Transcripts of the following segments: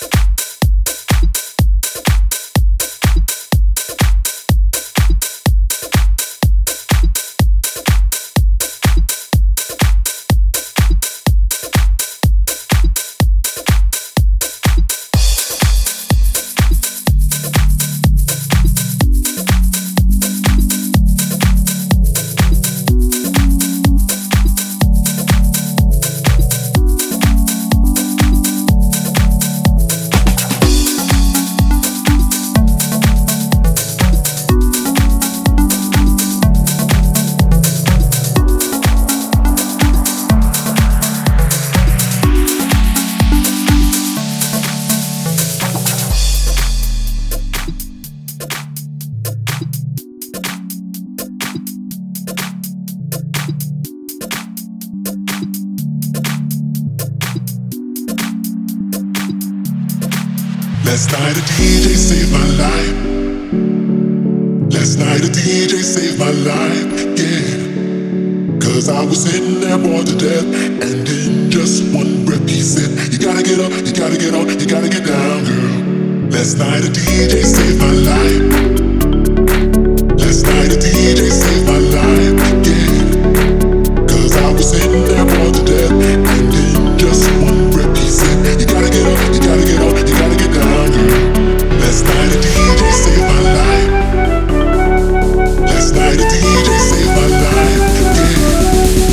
Last night a DJ saved my life. Last night a DJ saved my life, yeah. Cause I was sitting there bored to death, and in just one breath he said, you gotta get up, you gotta get on, you gotta get down, girl. Last night a DJ saved my life. Last night a DJ saved my life, yeah. Cause I was sitting there bored to death, and in just one breath he said, you gotta get up, you gotta get on, you gotta get down, girl. Last night a DJ saved my life. Last night a DJ saved my life, yeah.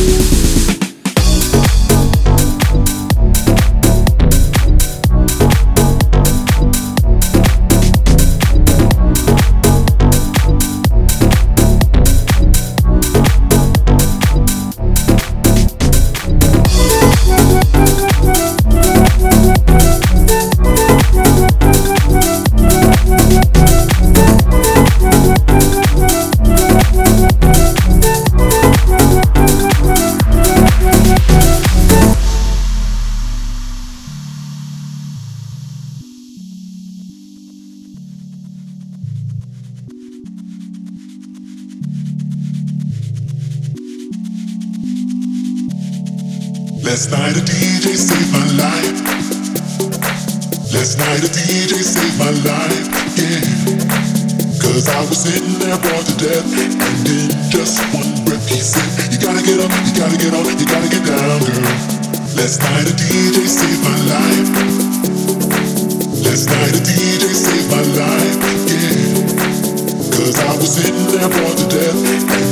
Last night a DJ saved my life. Last night a DJ saved my life, yeah. Cause I was sitting there bored to death, and in just one breath he said, you gotta get up, you gotta get on, you gotta get down, girl. Last night a DJ saved my life. Last night a DJ saved my life, yeah. Cause I was sitting there bored to death, and